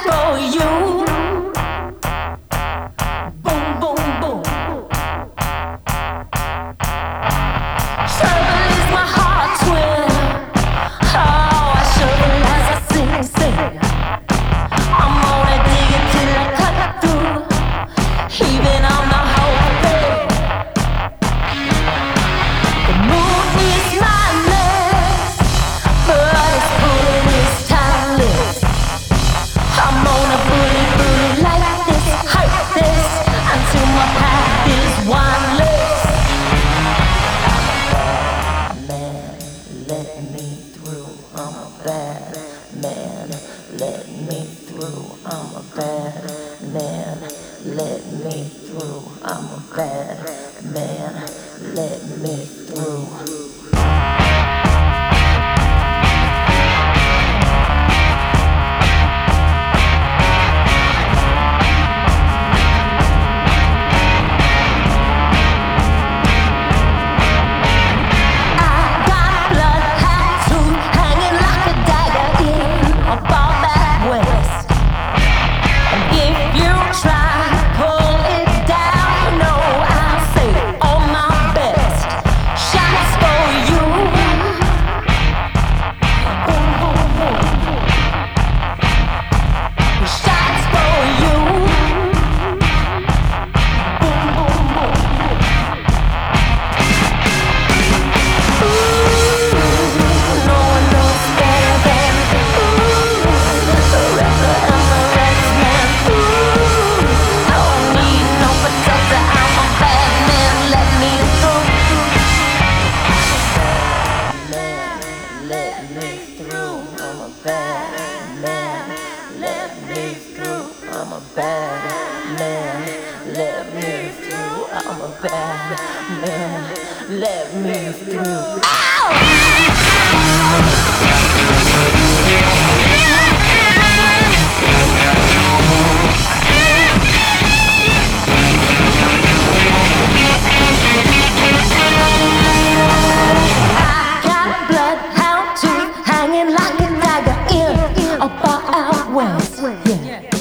for you. Boom, boom, boom. Trouble is my heart's will. Oh, I shovel as I sing, sing. I'm gonna dig it till I cut through, even on the whole thing. The moon is mindless, but it's pulling its timeless. I'm gonna bully like this, hurt this, until my path is windless. Man, let me through. I'm a bad man. Let me through. I'm a bad man. Let me through. I'm a bad man. Let me through. I'm a bad man, let me through. I'm a bad man, let me through. I got bloodhound tooth hanging like a dagger in a bar out west. Yeah.